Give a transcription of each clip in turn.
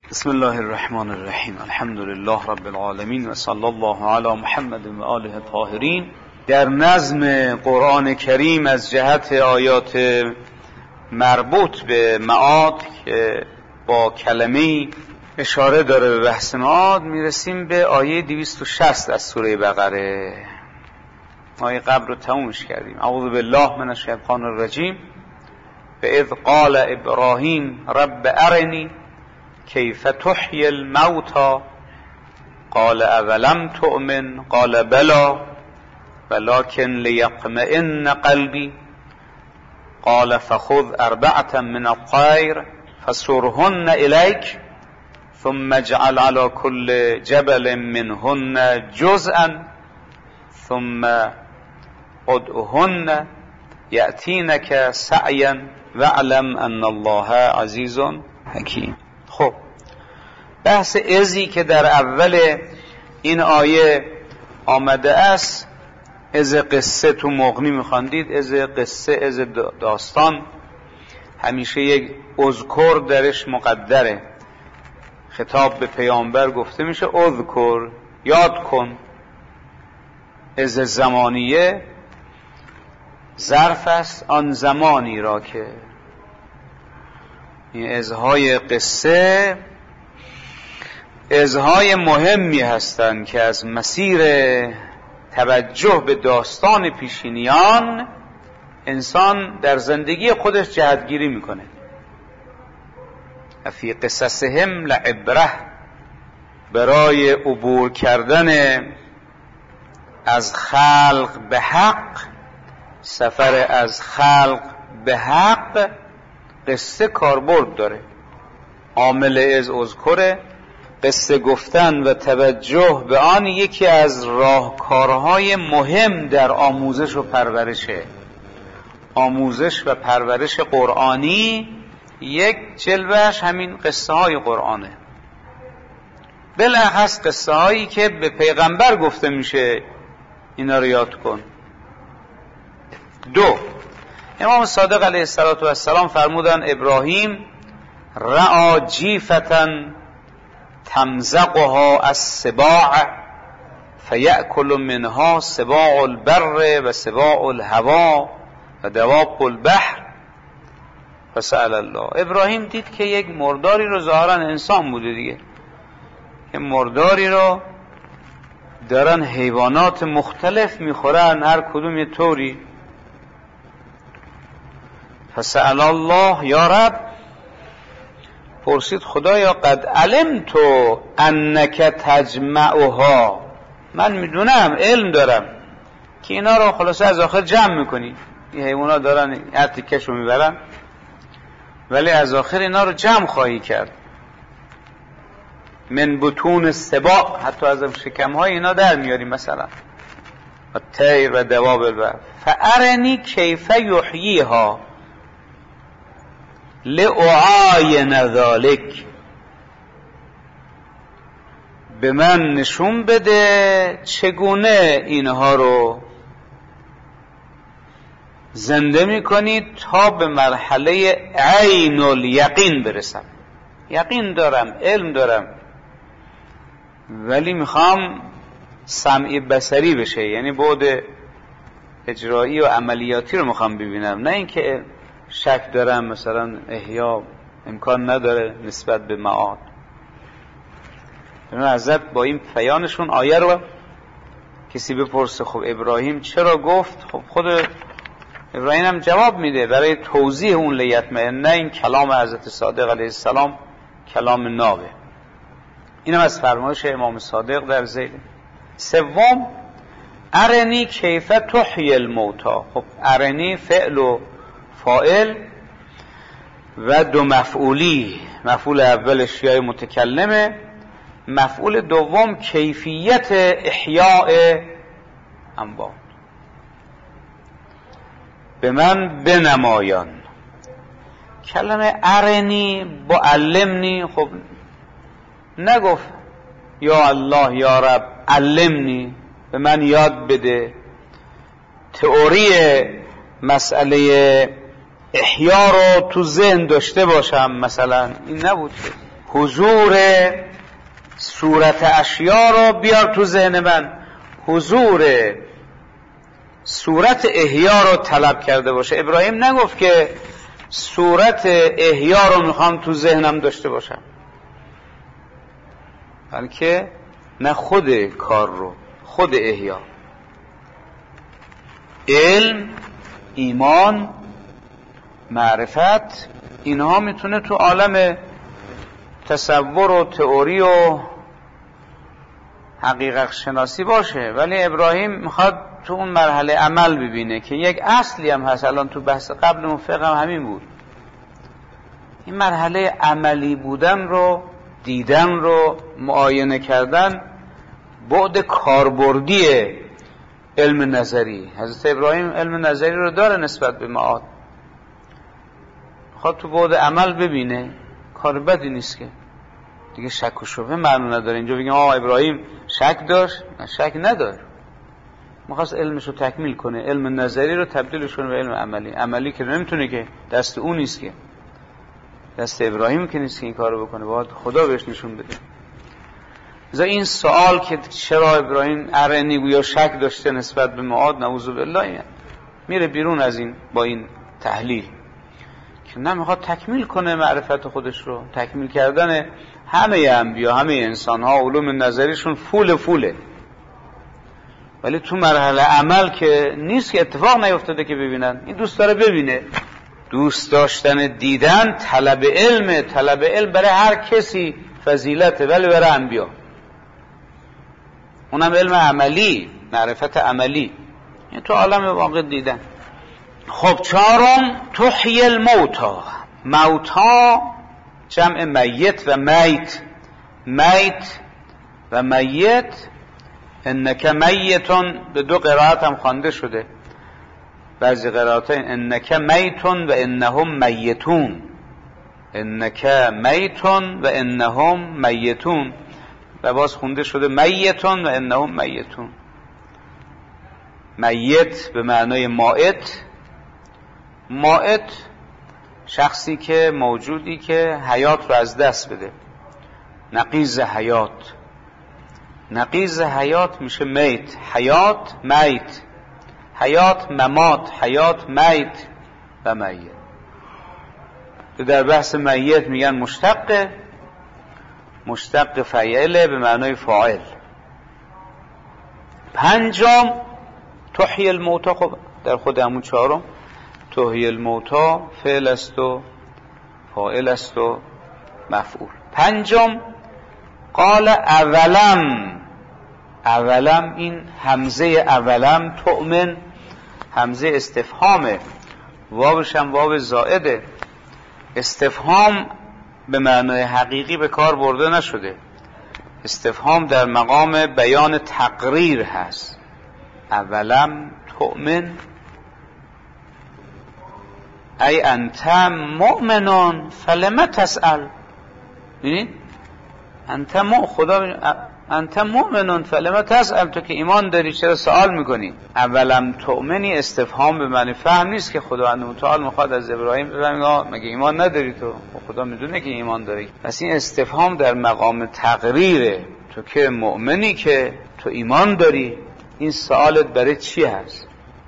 بسم الله الرحمن الرحیم. الحمد لله رب العالمین و صلی الله علی محمد و آله الطاهرین. در نظم قرآن کریم از جهت آیات مربوط به معاد که با کلمه اشاره داره به بحث معاد، میرسیم به آیه 260 از سوره بقره. آیه قبل رو تمومش کردیم. اعوذ بالله من الشیطان الرجیم. فاذ قال ابراهیم رب ارنی کیف تحیی الموتى قال اولم تؤمن قال بلی ولكن لیطمئن قلبی قال فخذ اربعة من الطیر فصرهن الیک ثم اجعل على كل جبل منهن جزءا ثم ادعهن یأتینک سعیا واعلم ان الله عزیز حکیم. خب بحث ازی که در اول این آیه آمده است، از قصه تو مغنی میخواندید، از قصه، از داستان، همیشه یک اذکر درش مقدره. خطاب به پیامبر گفته میشه اذکر، یاد کن. از زمانیه ظرف است آن زمانی را که این ازهای قصه ازهای مهمی هستند که از مسیر توجه به داستان پیشینیان انسان در زندگی خودش جهتگیری میکنه. فی قصصهم لعبره، برای عبور کردن از خلق به حق، سفر از خلق به حق، قصه کاربرد داره. عامل از اذکره، قصه گفتن و توجه به آن یکی از راهکارهای مهم در آموزش و پرورشه. آموزش و پرورش قرآنی یک جلوهش همین قصه های قرآنه، بالاخص قصه هایی که به پیغمبر گفته میشه اینا رو یاد کن. دو، امام صادق علیه السلام فرمودن ابراهیم رعا جیفتا تمزقها السباع فیأکل منها سباع البر و سباع الهوا و دواب البحر فسأل الله. ابراهیم دید که یک مرداری رو، ظاهرا انسان بوده دیگه، که مرداری رو دارن حیوانات مختلف میخورن، هر کدوم یه طوری. فسأل الله، یا رب، پرسید خدایا قد علمت انک تجمعها، من میدونم، علم دارم که اینا رو خلاصه از آخر جمع میکنی. این حیوانا دارن هر تیکش رو میبرن، ولی از آخر اینا رو جمع خواهی کرد. من بطون السباع، حتی از شکمهای اینا در میاری، مثلا و طیر و دواب البحر. فارنی کیف یحییها لأعاین ذلک، به من نشون بده چگونه اینها رو زنده میکنید تا به مرحله عین الیقین برسم. یقین دارم، علم دارم، ولی میخوام سمعی بصری بشه، یعنی بعد اجرایی و عملیاتی رو میخوام ببینم، نه اینکه شک دارم مثلا احیا امکان نداره نسبت به معاد. حضرت با این بیانشون آیه رو کسی بپرسه خب ابراهیم چرا گفت، خب خود ابراهیم هم جواب میده برای توضیح اون لیطمئن، نه این کلام حضرت صادق علیه السلام کلام نابه. اینم از فرمایش امام صادق در ذیل. سوم، ارنی کیف تحیی الموتى. خب ارنی فعل و فاعل و دو مفعولی، مفعول اولش یای متکلمه، مفعول دوم کیفیت احیاء اموات. به من بنمایان. کلمه ارنی با علمنی، خب نگفت یا الله یا رب علمنی، به من یاد بده. تئوری مسئله احیا رو تو ذهن داشته باشم مثلا، این نبود. حضور صورت اشیا رو بیار تو ذهن من، حضور صورت احیا رو طلب کرده باشه. ابراهیم نگفت که صورت احیا رو میخوام تو ذهنم داشته باشم، بلکه نه خود کار رو، خود احیا. علم، ایمان، معرفت، اینها میتونه تو عالم تصور و تئوری و حقیقت شناسی باشه، ولی ابراهیم میخواد تو اون مرحله عمل ببینه که یک اصلی هم هست. الان تو بحث قبل فقه هم همین بود، این مرحله عملی بودن رو، دیدن رو، معاینه کردن، بعد کاربردی علم نظری. حضرت ابراهیم علم نظری رو داره نسبت به معاد، میخواد تو بعد عمل ببینه، کار بدی نیست که دیگه شک و شبهه معنی نداره. اینجا بگیم ابراهیم شک داشت، نه شک نداره، میخواست علمش رو تکمیل کنه، علم نظری رو تبدیلش کنه به علم عملی. عملی که نمیتونه، که دست اون نیست، که دست ابراهیم که نیست که این کارو بکنه، باید خدا بهش نشون بده. لذا این سوال که چرا ابراهیم ارنی یا شک داشته نسبت به معاد، نعوذ بالله، میره بیرون از این با این تحلیل که نه، میخواد تکمیل کنه معرفت خودش رو. تکمیل کردن همه انبیا، همه انسان ها علوم نظریشون فوله، ولی تو مرحله عمل که نیست، که اتفاق نیفتاده که ببینن. این دوست داره ببینه. دوست داشتن دیدن طلب علم. طلب علم برای هر کسی فضیلته، ولی برای انبیا اونم علم عملی، معرفت عملی، این تو عالم واقع دیدن. خب چهارم، تحیی الموتا. موتا جمع میت و میت، میت و میت. انک میتون به دو قرائت هم خوانده شده، بعضی قرائت انک میتون و انهم میتون، انک میتون و انهم میتون، و باز خونده شده میتون و انهم میتون. میت به معنای مائت. مائت شخصی که موجودی که حیات رو از دست بده، نقیض حیات. نقیض حیات میشه میت. حیات میت، حیات ممات، حیات میت و میت. در بحث میت میگن مشتق فعیله به معنای فاعل. پنجم تحیی الموتا. خب در خود همون چهارم تحیی الموتا فعل است و فاعل است و مفعول. پنجم قال اولم، این همزه اولم تؤمن همزه استفهامه، واوش هم واو زائده. استفهام به معنای حقیقی به کار برده نشده، استفهام در مقام بیان تقریر هست. اولم تؤمن ای انت مؤمنون فلم تسأل. ببینید انت مؤمنون فلم تسأل، تو که ایمان داری چرا سوال میکنی؟ اولم تؤمنی استفهام به معنی فهم نیست که خداوند متعال میخواد از ابراهیم بفهمه مگه ایمان نداری تو؟ خدا میدونه که ایمان داری. پس این استفهام در مقام تقریره، تو که مؤمنی، که تو ایمان داری. این سوالت برای چی هست؟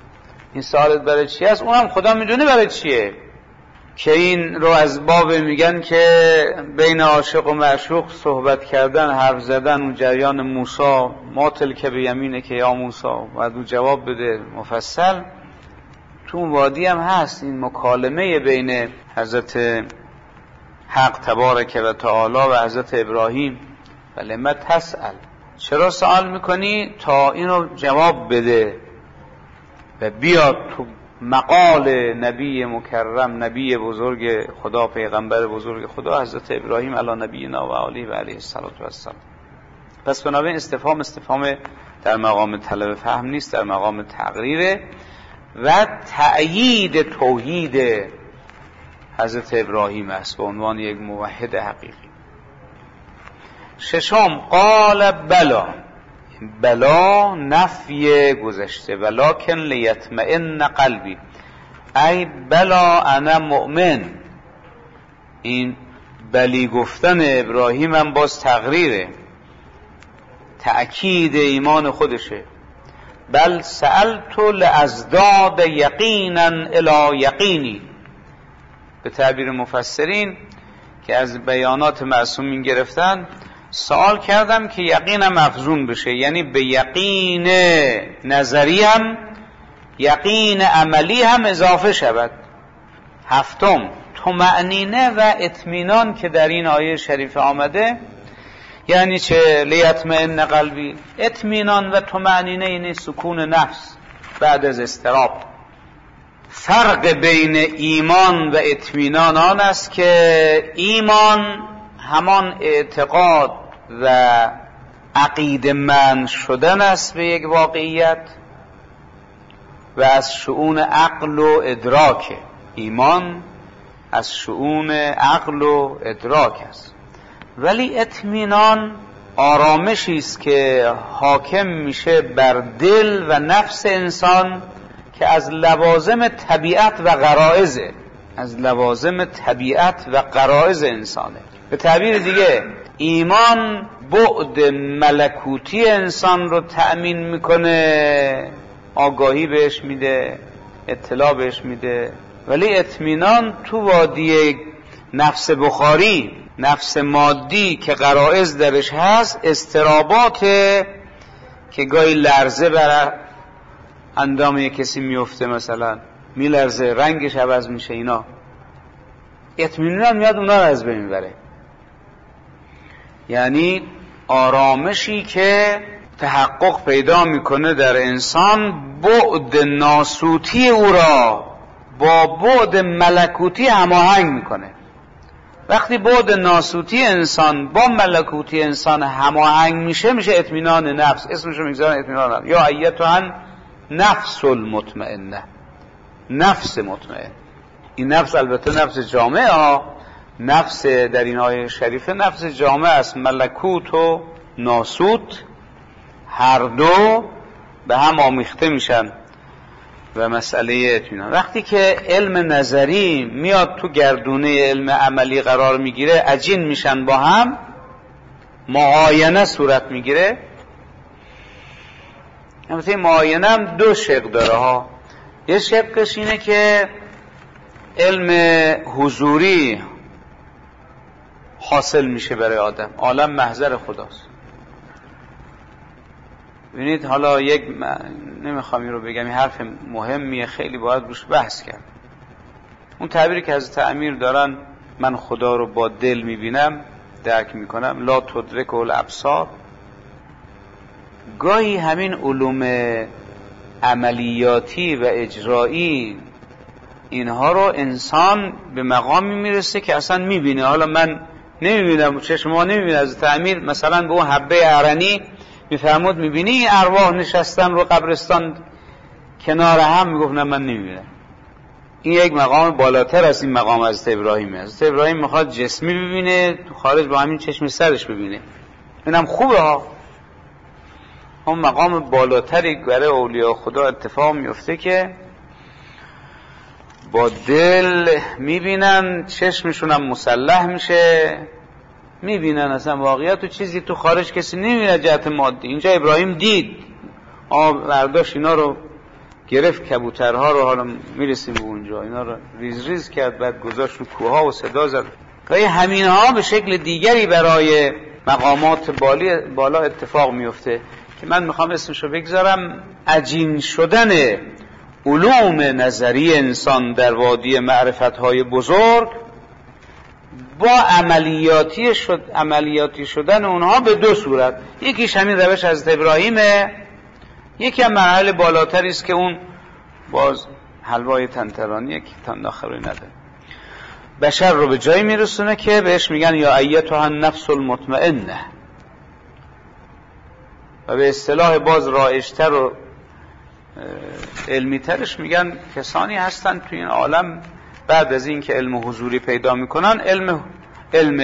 اونم خدا میدونه برای چیه. که این رو از باب میگن که بین عاشق و معشوق صحبت کردن، حرف زدن، اون جریان موسی ما تلک به یمینه که یا موسی، باید اون جواب بده مفصل. تو اون وادی هم هست این مکالمه بین حضرت حق تبارک و تعالی و حضرت ابراهیم. فلم تسأل، چرا سوال میکنی؟ تا اینو جواب بده و بیاد تو مقال نبی مکرم، نبی بزرگ خدا، پیغمبر بزرگ خدا حضرت ابراهیم علی نبینا و علیه و علیه الصلوة و السلام. پس بنابراین استفهام در مقام طلب فهم نیست، در مقام تقریره و تأیید توحید حضرت ابراهیم است به عنوان یک موحد حقیقی. ششم قال بلا نفی گذشته، ولکن لیطمئن قلبی، ای بلا انا مؤمن. این بلی گفتن ابراهیم هم باز تقریره، تأکید ایمان خودشه. بل سألت لازداد یقینا الی یقینی، به تعبیر مفسرین که از بیانات معصومین گرفتن، سوال کردم که یقینم افزون بشه، یعنی به یقین نظری هم یقین عملی هم اضافه شود. هفتم، طمأنینه و اطمینان که در این آیه شریف آمده. یعنی چه؟ لیطمئن قلبی، اطمینان و طمأنینه یعنی سکون نفس بعد از اضطراب. فرق بین ایمان و اطمینان آن است که ایمان همان اعتقاد و عقیده مند شدن است به یک واقعیت و از شؤون عقل و ادراک. ایمان از شؤون عقل و ادراک است، ولی اطمینان آرامشی است که حاکم میشه بر دل و نفس انسان که از لوازم طبیعت و غرایزه، از لوازم طبیعت و غرایز انسانه. به تعبیر دیگه ایمان بعد ملکوتی انسان رو تأمین میکنه، آگاهی بهش میده، اطلاع بهش میده، ولی اطمینان تو وادی نفس بخاری، نفس مادی که غرایز درش هست، اضطرابات که گاهی لرزه بر اندام یک کسی میفته، مثلا میلرزه، رنگش عوض میشه، اینا اطمینان میاد اونا رو از بین میبره. یعنی آرامشی که تحقق پیدا میکنه در انسان، بعد ناسوتی او را با بعد ملکوتی هماهنگ میکنه. وقتی بعد ناسوتی انسان با ملکوتی انسان هماهنگ میشه، میشه اطمینان نفس. اسمش رو میگذارن اطمینان نفس، یا ایتها نفس المطمئنه، نفس مطمئن. این نفس البته نفس جامعه ها، نفس در این آیه شریفه نفس جامعه است. ملکوت و ناسوت هر دو به هم آمیخته میشن و مسئله اطمینان. وقتی که علم نظری میاد تو گردونه علم عملی قرار میگیره، عجین میشن با هم، معاینه صورت میگیره. البته معاینه هم دو شق داره ها. یه شقش اینه که علم حضوری حاصل میشه برای آدم، عالم محضر خداست. ببینید حالا نمیخوام این رو بگم، این حرف مهمیه، خیلی باید روش بحث کرد. اون تعبیری که حضرت امیر دارن، من خدا رو با دل میبینم، درک میکنم، لا تدرک الابصار، گاهی همین علوم عملیاتی و اجرایی اینها رو انسان به مقامی میرسه که اصلا میبینه. حالا من نمیبینم، چشم ما نمیبینه. حضرت امیر مثلا به اون حبه ارنی میفرمود میبینی این ارواح نشستن رو قبرستان کنار هم، میگفت نه من نمیبینم. این یک مقام بالاتر از این مقام حضرت ابراهیمه. حضرت ابراهیم میخواد جسمی ببینه، تو خارج با همین چشم سرش ببینه، اینم خوبه ها. اون مقام بالاتری برای اولیاء خدا اتفاق میفته که با دل میبینن، چشمشون هم مسلح میشه، میبینن اصلا واقعیت و چیزی تو خارج کسی نمیبینه جهت مادی. اینجا ابراهیم دید، برداشت اینا رو گرفت، کبوترها رو، حالا میرسیم به اونجا، اینا رو ریز ریز کرد، بعد گذاشت رو کوها و صدا زد. و همین ها به شکل دیگری برای مقامات بالا اتفاق میفته که من میخوام اسمشو بگذارم عجین شدن علوم نظری انسان در وادی معرفت‌های بزرگ با عملیاتی شدن اونها به دو صورت. یکیش همین روش حضرت ابراهیمه، یکی هم مرحله بالاتری است که اون باز حلوای تنترانی که تن داخلی نداره، بشر رو به جایی میرسونه که بهش میگن یا ایتها النفس المطمئنه، و به اصطلاح باز رایج‌تر و علمی ترش میگن کسانی هستن تو این عالم بعد از این که علم حضوری پیدا میکنن، علم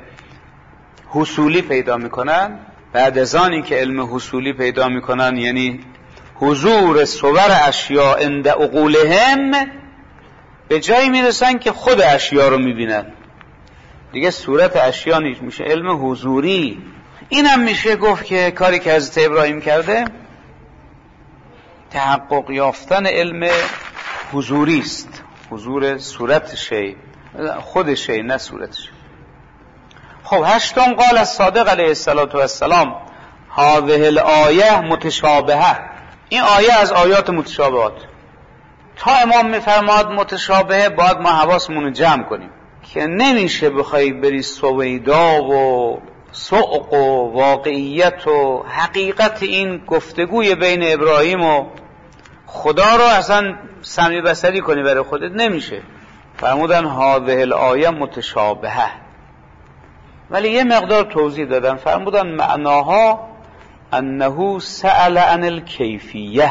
حصولی پیدا میکنن. بعد از آن که علم حصولی پیدا میکنن، یعنی حضور صور اشیاء عند عقولهم، به جایی میرسن که خود اشیاء رو میبینن. دیگه صورت اشیا نیست، میشه علم حضوری. اینم میشه گفت که کاری که حضرت ابراهیم کرده تحقق یافتن علم حضوری است، حضور صورت شی، خود شی نه صورت شی. خب هشتم، قال الصادق علیه السلام هذه الآیه متشابهه. این آیه از آیات متشابهات. تا امام میفرماد متشابهه باید ما حواسمون رو جمع کنیم که نمیشه بخوای بری سویدا و سوق و واقعیت و حقیقت این گفتگوی بین ابراهیم و خدا رو اصلا سمع بصری کنی برای خودت، نمیشه. فرمودن هذه الآیه متشابهه، ولی یه مقدار توضیح دادن. فرمودن معناها انه سأل عن الکیفیه،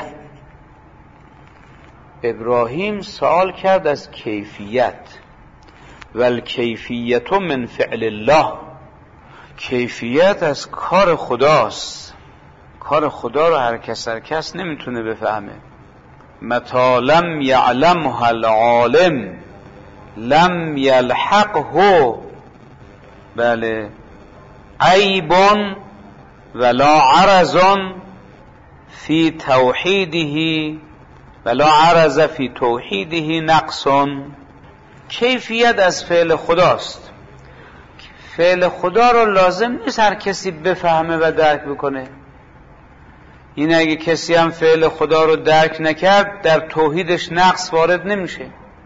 ابراهیم سوال کرد از کیفیت، والکیفیت من فعل الله، کیفیت از کار خداست. کار خدا رو هر کس نمیتونه بفهمه. متى لم یعلمها العالم لم یلحقه بله عیب ولا عرض فی توحیده ولا عرض فی توحیده نقص. کیفیت از فعل خداست. فعل خدا رو لازم نیست هر کسی بفهمه و درک بکنه. این اگه کسی هم فعل خدا رو درک نکرد در توحیدش نقص وارد نمیشه.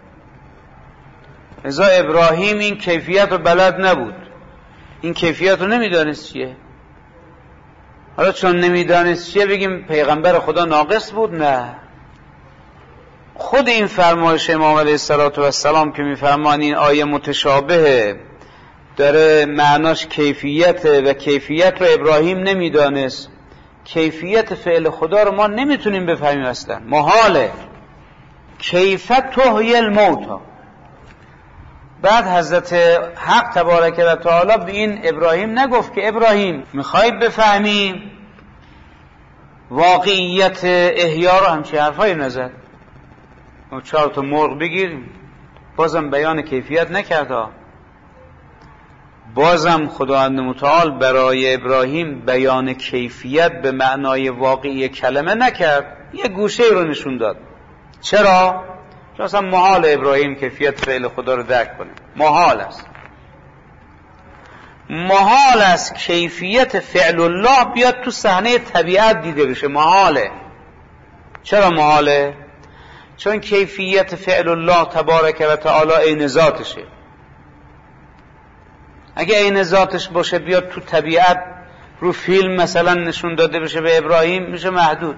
لذا ابراهیم این کیفیت رو بلد نبود، این کیفیت رو نمیدانست چیه. حالا چون نمیدانست چیه بگیم پیغمبر خدا ناقص بود؟ نه. خود این فرمایش امام علیه السلام که میفرمان این آیه متشابهه داره معناش کیفیته و کیفیت رو ابراهیم نمیدانست. کیفیت فعل خدا رو ما نمیتونیم بفهمیم، اصلا محاله. کیف تحیی الموتی. بعد حضرت حق تبارک و تعالی به این ابراهیم نگفت که ابراهیم میخوای بفهمی واقعیت احیا رو، همچه حرفایی نزد. 4 تا مرغ بگیر، بازم بیان کیفیت نکرد. بازم خداوند متعال برای ابراهیم بیان کیفیت به معنای واقعی کلمه نکرد، یه گوشه رو نشون داد. چرا؟ چون اصلا محال ابراهیم کیفیت فعل خدا رو درک کنه. محال است. محال است کیفیت فعل الله بیاد تو صحنه طبیعت دیده بشه. محاله. چرا محاله؟ چون کیفیت فعل الله تبارک و تعالی عین ذاتشه. اگه عین ذاتش باشه بیاد تو طبیعت رو فیلم مثلا نشون داده بشه به ابراهیم، میشه محدود.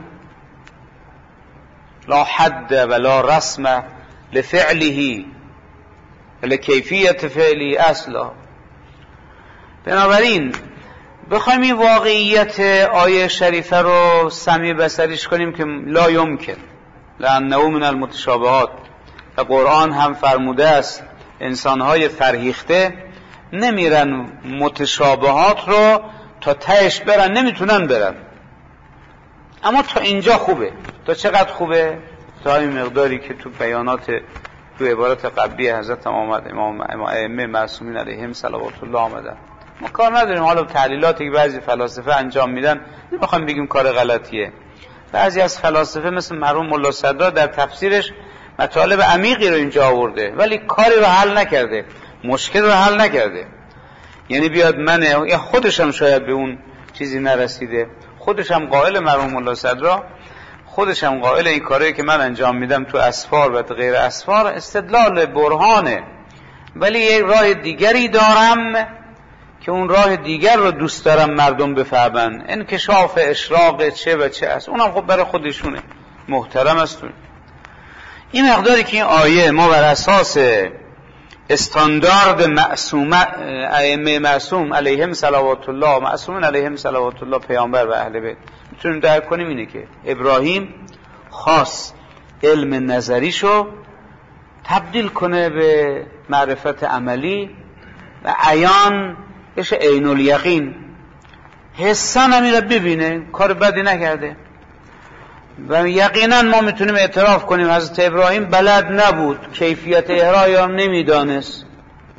لا حد ولا رسم لفعله لکیفیت فعلی اصلا. بنابراین بخوایم این واقعیت آیه شریفه رو سمع بصریش کنیم که لا یمکن، لانه من المتشابهات. و قرآن هم فرموده است انسانهای فرهیخته نمیرن متشابهات رو تا تهش برن، نمیتونن برن. اما تا اینجا خوبه. تا چقدر خوبه؟ تا این مقداری که تو بیانات تو عبارت قبلی حضرت آمد امام ائمه معصومین علیهم صلوات الله آمدن. ما کار نداریم حالا تحلیلاتی که بعضی فلاسفه انجام میدن نمیخوایم بگیم کار غلطیه. بعضی از فلاسفه مثل مرحوم ملا صدرا در تفسیرش مطالب عمیقی رو اینجا آورده ولی کاری رو حل نکرده، مشکل رو حل نکرده. یعنی بیاد یا خودشم شاید به اون چیزی نرسیده، خودشم قائل مرحوم ملا صدرا، خودشم قائل این کاری که من انجام میدم تو اسفار و غیر اسفار استدلال برهانه، ولی یک راه دیگری دارم که اون راه دیگر رو دوست دارم مردم بفهمن. انکشاف اشراق چه و چه است، اونم خب برای خودشونه، محترم است. این مقداری که این آیه ما بر اساس استاندارد ائمه معصوم علیهم صلوات الله، معصومین علیهم صلوات الله، پیامبر و اهل بیت میتونیم درک کنیم اینه که ابراهیم خاص علم نظریشو تبدیل کنه به معرفت عملی و عیان بشه عین الیقین. حسن هم ببینه، کار بدی نکرده. و یقینا ما میتونیم اعتراف کنیم حضرت ابراهیم بلد نبود، کیفیت احرا یا نمیدانست.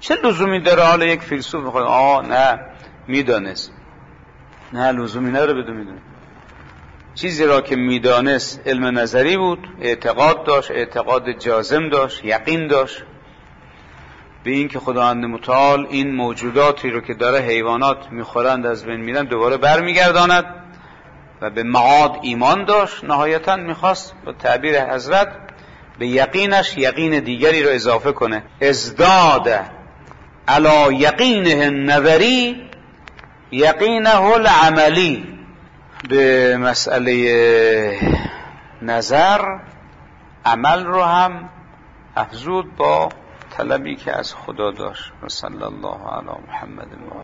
چه لزومی داره حالا یک فیلسوف بخواد نه میدانست؟ نه لزومی نداره بدون میدونه. چیزی را که میدانست علم نظری بود، اعتقاد داشت، اعتقاد جازم داشت، یقین داشت به این که خداوند متعال این موجوداتی رو که داره حیوانات میخورند از بین میرن دوباره برمیگرداند و به معاد ایمان داشت. نهایتا میخواست با تعبیر حضرت به یقینش یقین دیگری رو اضافه کنه. ازداد علی یقینه النظری یقینه العملی. به مسئله نظر عمل رو هم افزود با طلبی که از خدا داشت. و صلی الله علی محمد.